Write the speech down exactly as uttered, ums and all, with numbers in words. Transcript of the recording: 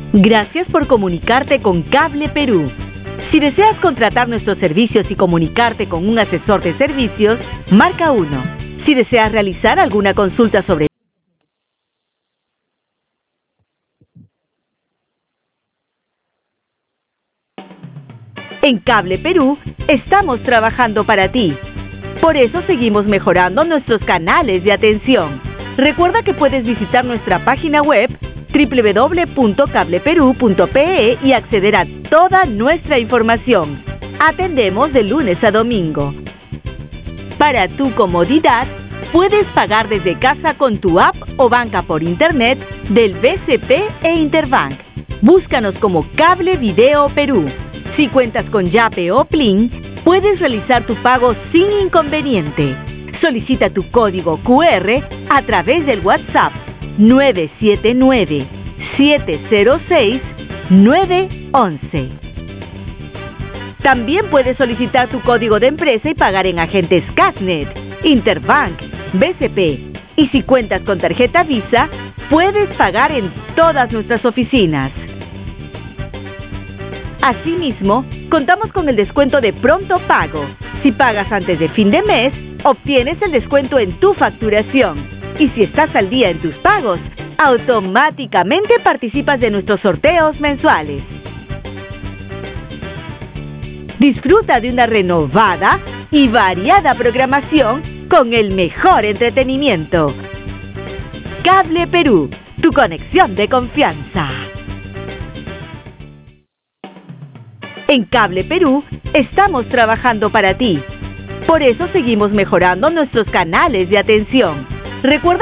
Gracias por comunicarte con Cable Perú. Si deseas contratar nuestros servicios y comunicarte con un asesor de servicios, marca uno. Si deseas realizar alguna consulta sobre En Cable Perú, estamos trabajando para ti. Por eso seguimos mejorando nuestros canales de atención. Recuerda que puedes visitar nuestra página web doble u doble u doble u punto cable perú punto pe e y acceder a toda nuestra información. Atendemos de lunes a domingo. Para tu comodidad, puedes pagar desde casa con tu app o banca por internet del B C P e Interbank. Búscanos como Cable Video Perú. Si cuentas con Yape o Plin, puedes realizar tu pago sin inconveniente. Solicita tu código cu erre a través del WhatsApp nueve siete nueve, siete cero seis, nueve once. También puedes solicitar tu código de empresa y pagar en agentes Casnet, Interbank, B C P. Y si cuentas con tarjeta Visa, puedes pagar en todas nuestras oficinas. Asimismo, contamos con el descuento de pronto pago. Si pagas antes de fin de mes, obtienes el descuento en tu facturación. Y si estás al día en tus pagos, automáticamente participas de nuestros sorteos mensuales. Disfruta de una renovada y variada programación con el mejor entretenimiento. Cable Perú, tu conexión de confianza. En Cable Perú, estamos trabajando para ti. Por eso seguimos mejorando nuestros canales de atención. Recuerda